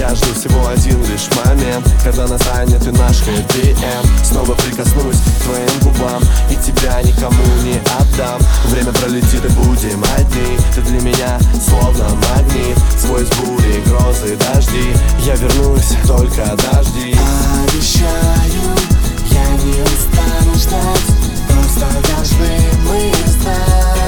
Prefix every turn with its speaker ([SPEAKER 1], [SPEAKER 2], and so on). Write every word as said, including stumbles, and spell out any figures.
[SPEAKER 1] Я жду всего один лишь момент, когда настанет и наш хэппи энд. Снова прикоснусь к твоим губам и тебя никому не отдам. Время пролетит и будем одни. Ты для меня словно магнит, сквозь бури, грозы, дожди. Я вернусь, только дожди.
[SPEAKER 2] Обещаю, я не устану ждать, просто должны мы знать.